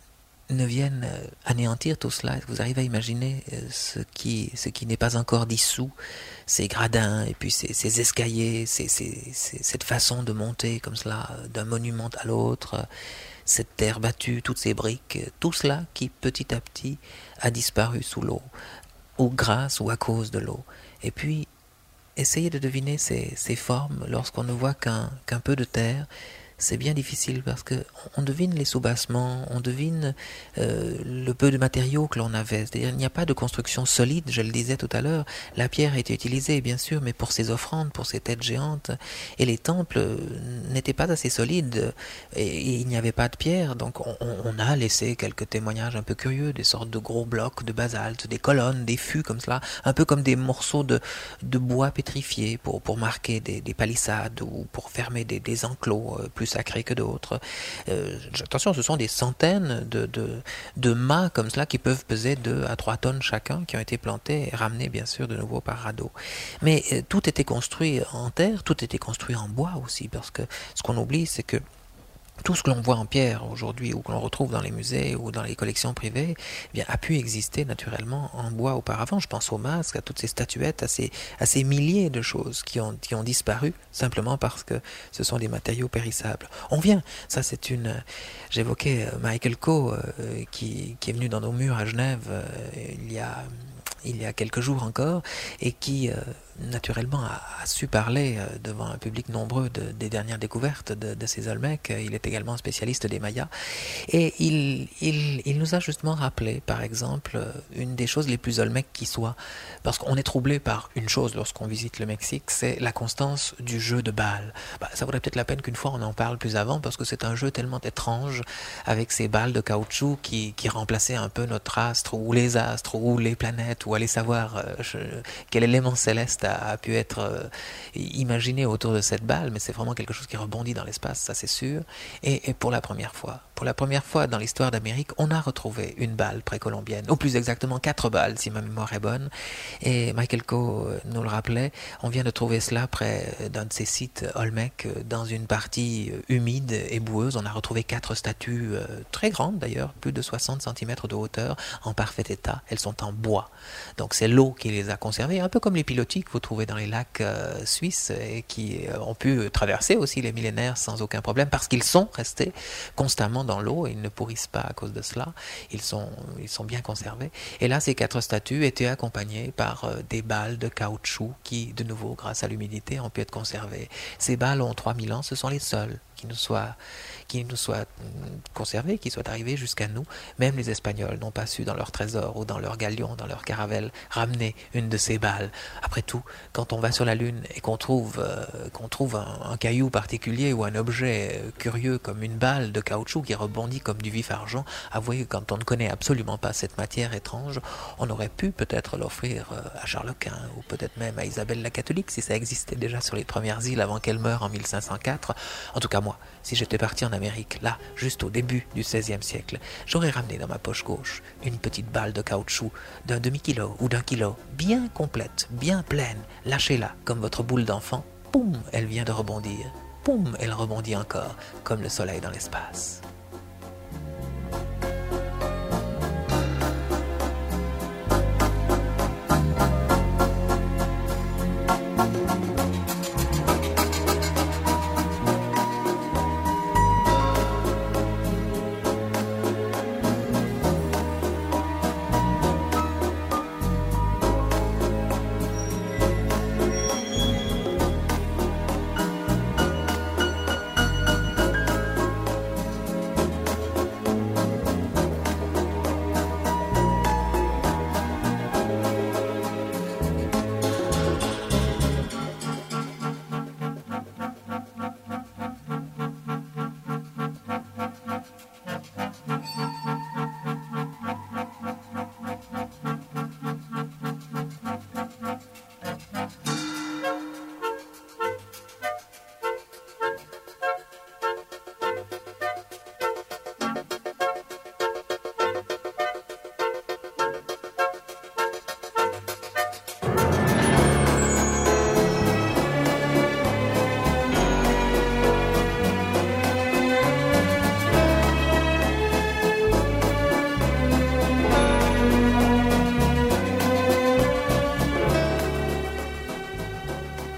ne vienne euh, anéantir tout cela. Est-ce que vous arrivez à imaginer euh, ce qui, ce qui n'est pas encore dissous, ces gradins, et puis ces, ces escaliers, ces, ces, ces, cette façon de monter comme cela, euh, d'un monument à l'autre, euh, cette terre battue, toutes ces briques, euh, tout cela qui petit à petit a disparu sous l'eau, ou grâce ou à cause de l'eau. Et puis, essayez de deviner ces, ces formes lorsqu'on ne voit qu'un qu'un peu de terre. C'est bien difficile parce que on devine les soubassements, on devine euh, le peu de matériaux que l'on avait. C'est-à-dire il n'y a pas de construction solide, je le disais tout à l'heure. La pierre a été utilisée, bien sûr, mais pour ces offrandes, pour ces têtes géantes. Et les temples n'étaient pas assez solides et, et il n'y avait pas de pierre. Donc on, on a laissé quelques témoignages un peu curieux, des sortes de gros blocs de basalte, des colonnes, des fûts comme cela, un peu comme des morceaux de, de bois pétrifiés pour, pour marquer des, des palissades ou pour fermer des, des enclos euh, plus sacrés que d'autres. Euh, attention, ce sont des centaines de, de, de mâts comme cela qui peuvent peser deux à trois tonnes chacun, qui ont été plantés et ramenés bien sûr de nouveau par radeau. Mais euh, tout était construit en terre, tout était construit en bois aussi, parce que ce qu'on oublie, c'est que tout ce que l'on voit en pierre aujourd'hui ou que l'on retrouve dans les musées ou dans les collections privées, eh bien, a pu exister naturellement en bois auparavant. Je pense aux masques, à toutes ces statuettes, à ces, à ces milliers de choses qui ont, qui ont disparu simplement parce que ce sont des matériaux périssables. On vient, ça c'est une... J'évoquais Michael Coe euh, qui, qui est venu dans nos murs à Genève euh, il y a... il y a quelques jours encore, et qui, euh, naturellement, a, a su parler euh, devant un public nombreux de, des dernières découvertes de, de ces Olmecs. Il est également spécialiste des Mayas. Et il, il, il nous a justement rappelé, par exemple, une des choses les plus Olmecs qui soit, parce qu'on est troublé par une chose lorsqu'on visite le Mexique, c'est la constance du jeu de balles. Bah, ça vaudrait peut-être la peine qu'une fois on en parle plus avant, parce que c'est un jeu tellement étrange, avec ces balles de caoutchouc qui, qui remplaçaient un peu notre astre, ou les astres, ou les planètes, ou aller savoir euh, je, quel élément céleste a, a pu être euh, imaginé autour de cette balle, mais c'est vraiment quelque chose qui rebondit dans l'espace, ça c'est sûr. Et, et pour la première fois, pour la première fois dans l'histoire d'Amérique, on a retrouvé une balle précolombienne, ou plus exactement quatre balles, si ma mémoire est bonne. Et Michael Coe nous le rappelait, on vient de trouver cela près d'un de ces sites Olmec, dans une partie humide et boueuse. On a retrouvé quatre statues euh, très grandes d'ailleurs, plus de soixante centimètres de hauteur, en parfait état. Elles sont en bois. Donc c'est l'eau qui les a conservées, un peu comme les pilotis que vous trouvez dans les lacs euh, suisses et qui euh, ont pu traverser aussi les millénaires sans aucun problème parce qu'ils sont restés constamment dans l'eau et ils ne pourrissent pas à cause de cela. Ils sont, ils sont bien conservés. Et là, ces quatre statues étaient accompagnées par euh, des balles de caoutchouc qui, de nouveau, grâce à l'humidité, ont pu être conservées. Ces balles ont trois mille ans, ce sont les seules qui nous soient, qui nous soient conservées, qui soient arrivées jusqu'à nous. Même les Espagnols n'ont pas su, dans leur trésor ou dans leur galion, dans leur caravelle, ramener une de ces balles. Après tout, quand on va sur la Lune et qu'on trouve, euh, qu'on trouve un, un caillou particulier ou un objet curieux comme une balle de caoutchouc qui rebondit comme du vif argent, avouez que quand on ne connaît absolument pas cette matière étrange, on aurait pu peut-être l'offrir à Charles Quint ou peut-être même à Isabelle la Catholique si ça existait déjà sur les premières îles avant qu'elle meure en mille cinq cent quatre. En tout cas, moi, si j'étais parti en Amérique, là, juste au début du seizième siècle, j'aurais ramené dans ma poche gauche une petite balle de caoutchouc d'un demi-kilo ou d'un kilo, bien complète, bien pleine. Lâchez-la comme votre boule d'enfant. Poum, elle vient de rebondir. Poum, elle rebondit encore, comme le soleil dans l'espace.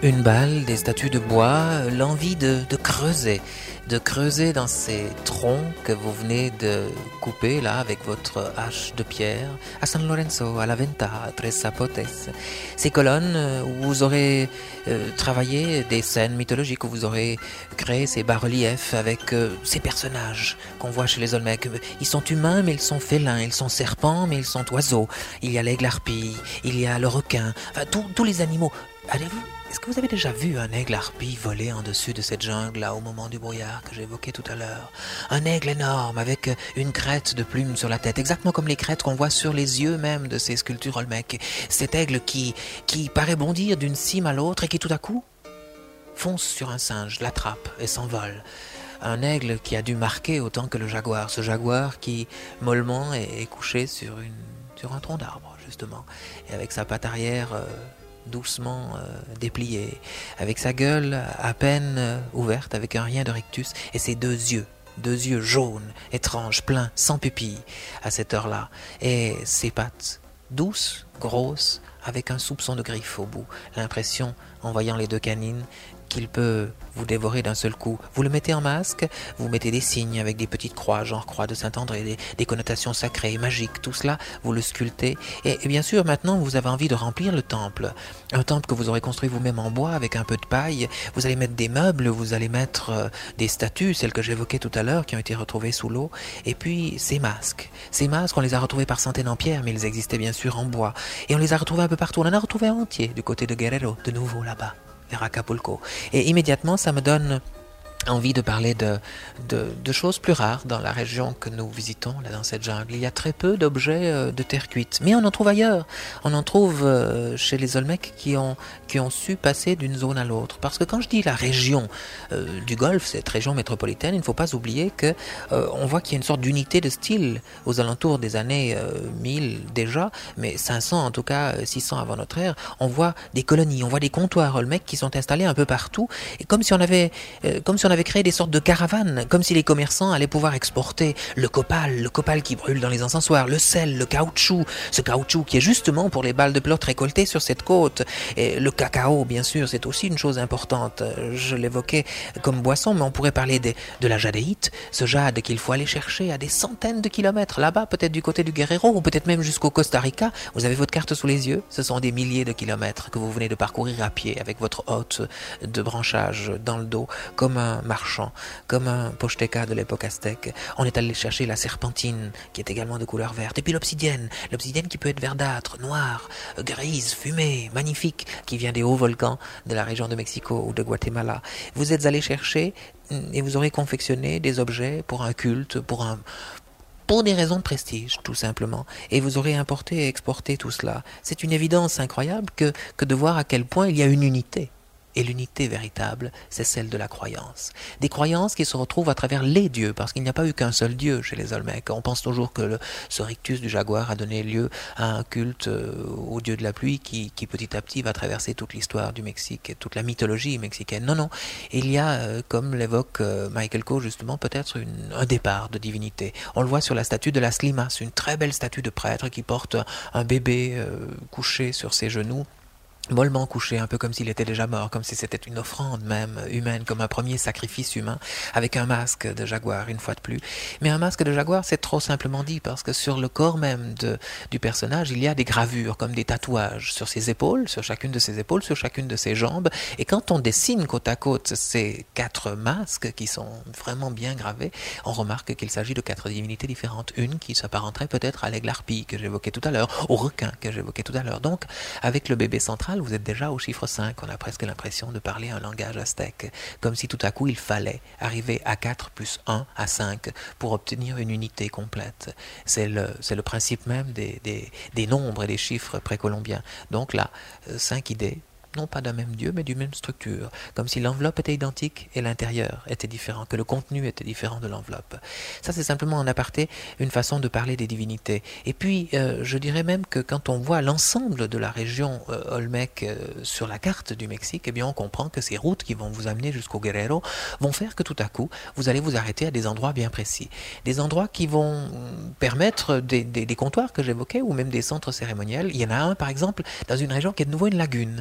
Une balle, des statues de bois, l'envie de, de creuser, de creuser dans ces troncs que vous venez de couper là avec votre hache de pierre à San Lorenzo, à la Venta, à Tres Zapotes. Ces colonnes où vous aurez euh, travaillé des scènes mythologiques, où vous aurez créé ces bas-reliefs avec euh, ces personnages qu'on voit chez les Olmecs. Ils sont humains mais ils sont félins, ils sont serpents mais ils sont oiseaux. Il y a l'aigle harpie, il y a le requin, enfin tous, tous les animaux. Allez-vous Est-ce que vous avez déjà vu un aigle harpie voler en dessus de cette jungle-là au moment du brouillard que j'évoquais tout à l'heure? Un aigle énorme avec une crête de plumes sur la tête, exactement comme les crêtes qu'on voit sur les yeux même de ces sculptures Olmec. Cet aigle qui, qui paraît bondir d'une cime à l'autre et qui tout à coup fonce sur un singe, l'attrape et s'envole. Un aigle qui a dû marquer autant que le jaguar, ce jaguar qui mollement est, est couché sur, une, sur un tronc d'arbre justement, et avec sa patte arrière... Euh, doucement euh, déplié, avec sa gueule à peine euh, ouverte, avec un rien de rictus, et ses deux yeux, deux yeux jaunes, étranges, pleins, sans pupilles, à cette heure-là, et ses pattes, douces, grosses, avec un soupçon de griffe au bout, l'impression, en voyant les deux canines, qu'il peut vous dévorer d'un seul coup. Vous le mettez en masque, vous mettez des signes avec des petites croix, genre croix de Saint-André, des, des connotations sacrées, magiques, tout cela, vous le sculptez. Et, et bien sûr, maintenant, vous avez envie de remplir le temple. Un temple que vous aurez construit vous-même en bois, avec un peu de paille. Vous allez mettre des meubles, vous allez mettre euh, des statues, celles que j'évoquais tout à l'heure, qui ont été retrouvées sous l'eau. Et puis, ces masques. Ces masques, on les a retrouvés par centaines en pierre, mais ils existaient bien sûr en bois. Et on les a retrouvés un peu partout. On en a retrouvé un entier du côté de Guerrero, de nouveau là-bas, vers Acapulco. Et immédiatement, ça me donne envie de parler de, de, de choses plus rares dans la région que nous visitons, là dans cette jungle. Il y a très peu d'objets euh, de terre cuite, mais on en trouve ailleurs. On en trouve euh, chez les Olmecs qui ont, qui ont su passer d'une zone à l'autre. Parce que quand je dis la région euh, du Golfe, cette région métropolitaine, il ne faut pas oublier que euh, on voit qu'il y a une sorte d'unité de style aux alentours des années euh, mille déjà, mais cinq cents en tout cas, six cents avant notre ère. On voit des colonies, on voit des comptoirs Olmecs qui sont installés un peu partout, et comme si on avait, euh, comme si on avait créé des sortes de caravanes, comme si les commerçants allaient pouvoir exporter le copal, le copal qui brûle dans les encensoirs, le sel, le caoutchouc, ce caoutchouc qui est justement pour les balles de plot récoltées sur cette côte, et le cacao, bien sûr, c'est aussi une chose importante. Je l'évoquais comme boisson, mais on pourrait parler de, de la jadéite, ce jade qu'il faut aller chercher à des centaines de kilomètres, là-bas, peut-être du côté du Guerrero, ou peut-être même jusqu'au Costa Rica. Vous avez votre carte sous les yeux, ce sont des milliers de kilomètres que vous venez de parcourir à pied, avec votre hôte de branchage dans le dos, comme un marchand, comme un pochteca de l'époque aztèque. On est allé chercher la serpentine, qui est également de couleur verte, et puis l'obsidienne, l'obsidienne qui peut être verdâtre, noire, grise, fumée, magnifique, qui vient des hauts volcans de la région de Mexico ou de Guatemala. Vous êtes allé chercher et vous aurez confectionné des objets pour un culte, pour un pour des raisons de prestige, tout simplement. Et vous aurez importé et exporté tout cela. C'est une évidence incroyable que, que de voir à quel point il y a une unité. Et l'unité véritable, c'est celle de la croyance. Des croyances qui se retrouvent à travers les dieux, parce qu'il n'y a pas eu qu'un seul dieu chez les Olmecs. On pense toujours que le, ce rictus du jaguar a donné lieu à un culte euh, au dieu de la pluie qui, qui petit à petit va traverser toute l'histoire du Mexique et toute la mythologie mexicaine. Non, non. Il y a, euh, comme l'évoque euh, Michael Coe justement, peut-être une, un départ de divinité. On le voit sur la statue de Las Limas, une très belle statue de prêtre qui porte un bébé euh, couché sur ses genoux, mollement couché, un peu comme s'il était déjà mort, comme si c'était une offrande même humaine, comme un premier sacrifice humain, avec un masque de jaguar, une fois de plus. Mais un masque de jaguar, c'est trop simplement dit, parce que sur le corps même de, du personnage, il y a des gravures, comme des tatouages, sur ses épaules, sur chacune de ses épaules, sur chacune de ses jambes, et quand on dessine côte à côte ces quatre masques, qui sont vraiment bien gravés, on remarque qu'il s'agit de quatre divinités différentes, une qui s'apparenterait peut-être à l'aigle harpie, que j'évoquais tout à l'heure, au requin, que j'évoquais tout à l'heure. Donc, avec le bébé central, vous êtes déjà au chiffre cinq, on a presque l'impression de parler un langage aztèque, comme si tout à coup il fallait arriver à quatre plus un à cinq pour obtenir une unité complète. C'est le, c'est le principe même des, des, des nombres et des chiffres précolombiens. Donc là, cinq idées, non pas d'un même dieu, mais d'une même structure, comme si l'enveloppe était identique et l'intérieur était différent, que le contenu était différent de l'enveloppe. Ça, c'est simplement en aparté une façon de parler des divinités. Et puis, euh, je dirais même que quand on voit l'ensemble de la région euh, Olmec euh, sur la carte du Mexique, eh bien, on comprend que ces routes qui vont vous amener jusqu'au Guerrero vont faire que tout à coup, vous allez vous arrêter à des endroits bien précis. Des endroits qui vont permettre des, des, des comptoirs que j'évoquais, ou même des centres cérémoniels. Il y en a un, par exemple, dans une région qui est de nouveau une lagune.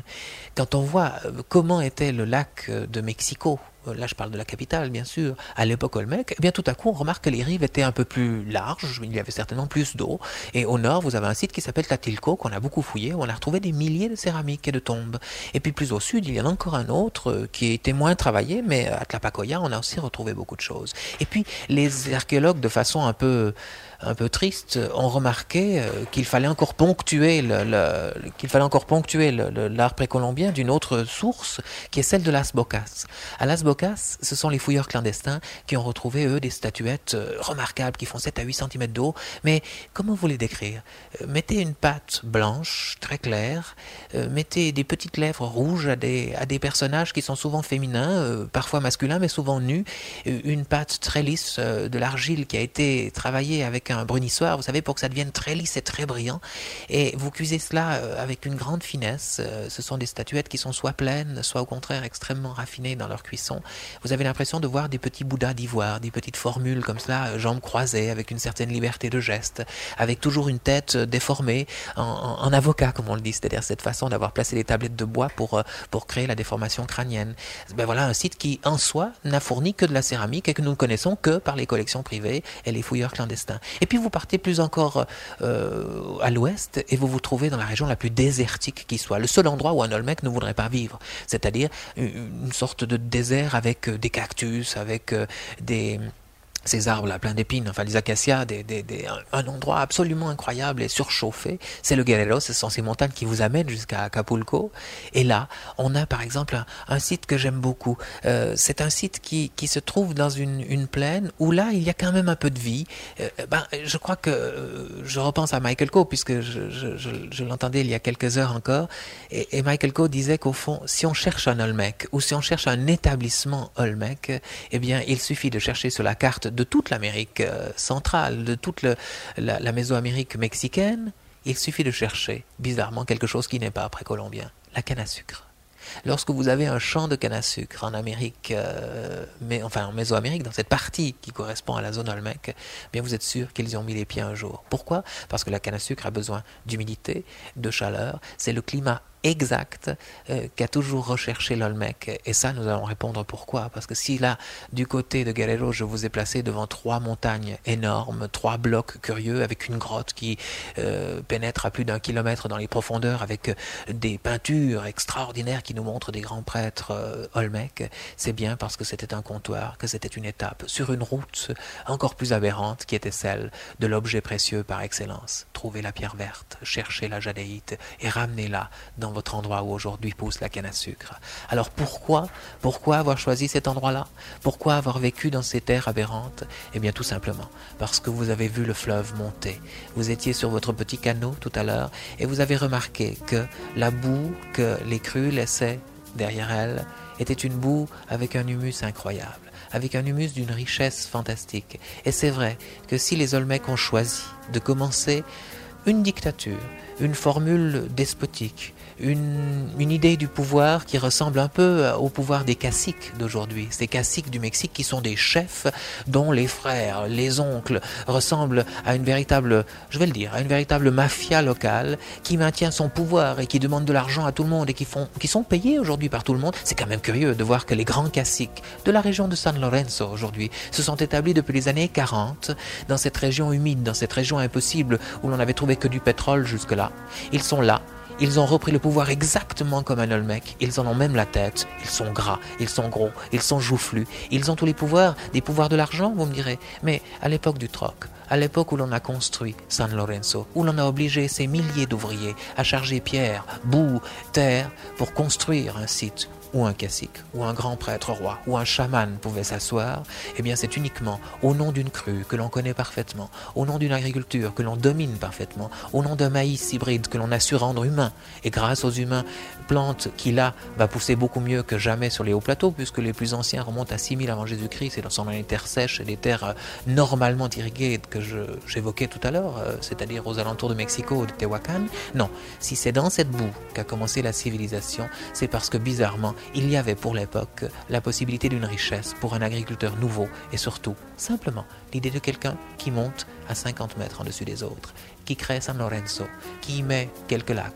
quand on voit comment était le lac de Mexico, là je parle de la capitale bien sûr, à l'époque Olmec, eh bien tout à coup on remarque que les rives étaient un peu plus larges, il y avait certainement plus d'eau, et au nord vous avez un site qui s'appelle Tatilco, qu'on a beaucoup fouillé, où on a retrouvé des milliers de céramiques et de tombes. Et puis plus au sud, il y en a encore un autre qui était moins travaillé, mais à Tlapacoya on a aussi retrouvé beaucoup de choses. Et puis les archéologues, de façon un peu un peu triste, ont remarqué qu'il fallait encore ponctuer le, le, qu'il fallait encore ponctuer le, le, l'art précolombien d'une autre source, qui est celle de Las Bocas. À Las Bocas, ce sont les fouilleurs clandestins qui ont retrouvé, eux, des statuettes remarquables qui font sept à huit centimètres d'eau. Mais comment vous les décrire? Mettez une pâte blanche, très claire, mettez des petites lèvres rouges à des, à des personnages qui sont souvent féminins, parfois masculins, mais souvent nus, une pâte très lisse, de l'argile qui a été travaillée avec un brunissoir, vous savez, pour que ça devienne très lisse et très brillant, et vous cuisez cela avec une grande finesse. Ce sont des statuettes qui sont soit pleines, soit au contraire extrêmement raffinées dans leur cuisson. Vous avez l'impression de voir des petits bouddhas d'ivoire, des petites formules comme cela, jambes croisées, avec une certaine liberté de geste, avec toujours une tête déformée, en, en, en avocat, comme on le dit, c'est-à-dire cette façon d'avoir placé des tablettes de bois pour, pour créer la déformation crânienne. Ben voilà un site qui, en soi, n'a fourni que de la céramique et que nous ne connaissons que par les collections privées et les fouilleurs clandestins. Et puis vous partez plus encore euh, à l'ouest et vous vous trouvez dans la région la plus désertique qui soit, le seul endroit où un Olmec ne voudrait pas vivre, c'est-à-dire une sorte de désert avec des cactus, avec des... ces arbres là pleins d'épines, enfin les acacias, des, des, des, un endroit absolument incroyable et surchauffé. C'est le Guerrero, ce sont ces montagnes qui vous amènent jusqu'à Acapulco. Et là, on a par exemple un, un site que j'aime beaucoup. Euh, c'est un site qui, qui se trouve dans une, une plaine où là, il y a quand même un peu de vie. Euh, ben, je crois que euh, je repense à Michael Coe, puisque je, je, je, je l'entendais il y a quelques heures encore. Et, et Michael Coe disait qu'au fond, si on cherche un Olmec, ou si on cherche un établissement Olmec, eh bien, il suffit de chercher sur la carte de toute l'Amérique euh, centrale, de toute le, la, la Mésoamérique mexicaine, il suffit de chercher, bizarrement, quelque chose qui n'est pas précolombien, la canne à sucre. Lorsque vous avez un champ de canne à sucre en Amérique, euh, mais, enfin en Mésoamérique, dans cette partie qui correspond à la zone Olmec, eh bien vous êtes sûr qu'ils y ont mis les pieds un jour. Pourquoi? Parce que la canne à sucre a besoin d'humidité, de chaleur, c'est le climat exact euh, qu'a toujours recherché l'Olmec. Et ça, nous allons répondre pourquoi. Parce que si là, du côté de Guerrero, je vous ai placé devant trois montagnes énormes, trois blocs curieux, avec une grotte qui euh, pénètre à plus d'un kilomètre dans les profondeurs, avec euh, des peintures extraordinaires qui nous montrent des grands prêtres euh, Olmec, c'est bien parce que c'était un comptoir, que c'était une étape sur une route encore plus aberrante qui était celle de l'objet précieux par excellence. Trouver la pierre verte, chercher la jadéite et ramener-la dans votre endroit où aujourd'hui pousse la canne à sucre. Alors pourquoi, pourquoi avoir choisi cet endroit-là? Pourquoi avoir vécu dans ces terres aberrantes? Eh bien tout simplement parce que vous avez vu le fleuve monter. Vous étiez sur votre petit canot tout à l'heure et vous avez remarqué que la boue que les crues laissaient derrière elles était une boue avec un humus incroyable, avec un humus d'une richesse fantastique. Et c'est vrai que si les Olmecs ont choisi de commencer une dictature, une formule despotique, une, une idée du pouvoir qui ressemble un peu au pouvoir des caciques d'aujourd'hui. Ces caciques du Mexique qui sont des chefs dont les frères, les oncles ressemblent à une véritable, je vais le dire, à une véritable mafia locale qui maintient son pouvoir et qui demande de l'argent à tout le monde et qui, font, qui sont payés aujourd'hui par tout le monde. C'est quand même curieux de voir que les grands caciques de la région de San Lorenzo aujourd'hui se sont établis depuis les années quarante dans cette région humide, dans cette région impossible où l'on n'avait trouvé que du pétrole jusque-là. Ils sont là. Ils ont repris le pouvoir exactement comme un Olmec. Ils en ont même la tête. Ils sont gras, ils sont gros, ils sont joufflus. Ils ont tous les pouvoirs, des pouvoirs de l'argent, vous me direz. Mais à l'époque du troc, à l'époque où l'on a construit San Lorenzo, où l'on a obligé ces milliers d'ouvriers à charger pierre, boue, terre pour construire un site où un cacique, ou un grand prêtre roi, ou un chaman pouvait s'asseoir, eh bien c'est uniquement au nom d'une crue que l'on connaît parfaitement, au nom d'une agriculture que l'on domine parfaitement, au nom d'un maïs hybride que l'on a su rendre humain, et grâce aux humains, plante qui là va pousser beaucoup mieux que jamais sur les hauts plateaux, puisque les plus anciens remontent à six mille avant Jésus-Christ, et ce sont dans les terres sèches et les terres euh, normalement irriguées que je, j'évoquais tout à l'heure, euh, c'est-à-dire aux alentours de Mexico ou de Tehuacan. Non, si c'est dans cette boue qu'a commencé la civilisation, c'est parce que bizarrement, il y avait pour l'époque la possibilité d'une richesse pour un agriculteur nouveau et surtout, simplement, l'idée de quelqu'un qui monte à cinquante mètres en dessus des autres, qui crée San Lorenzo, qui y met quelques lacs,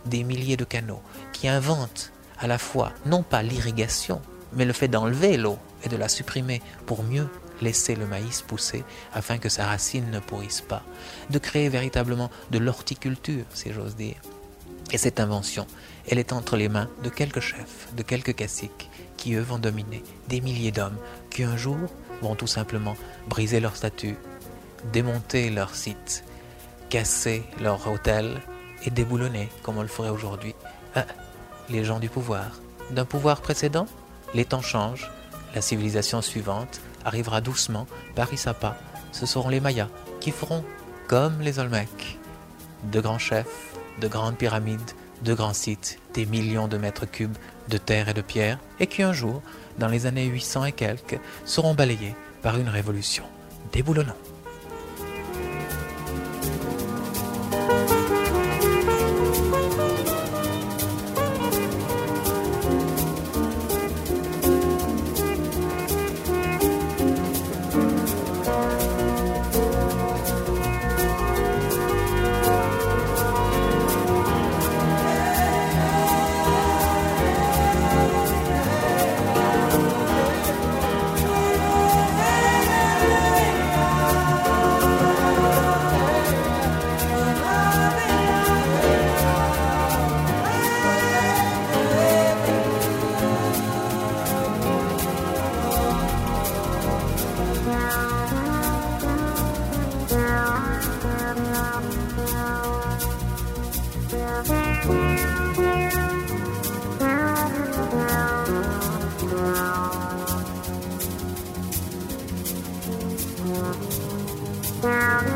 des milliers de canaux, qui invente à la fois non pas l'irrigation, mais le fait d'enlever l'eau et de la supprimer pour mieux laisser le maïs pousser afin que sa racine ne pourrisse pas, de créer véritablement de l'horticulture, si j'ose dire. Et cette invention, elle est entre les mains de quelques chefs, de quelques caciques, qui eux vont dominer des milliers d'hommes, qui un jour vont tout simplement briser leur statut, démonter leur site, casser leur hôtel et déboulonner, comme on le ferait aujourd'hui, ah, les gens du pouvoir. D'un pouvoir précédent, les temps changent, la civilisation suivante arrivera doucement, pas à pas. Ce seront les Mayas qui feront comme les Olmecs. De grands chefs, de grandes pyramides, de grands sites, des millions de mètres cubes de terre et de pierre, et qui un jour, dans les années huit cents et quelques, seront balayés par une révolution. Déboulonnons. Yeah.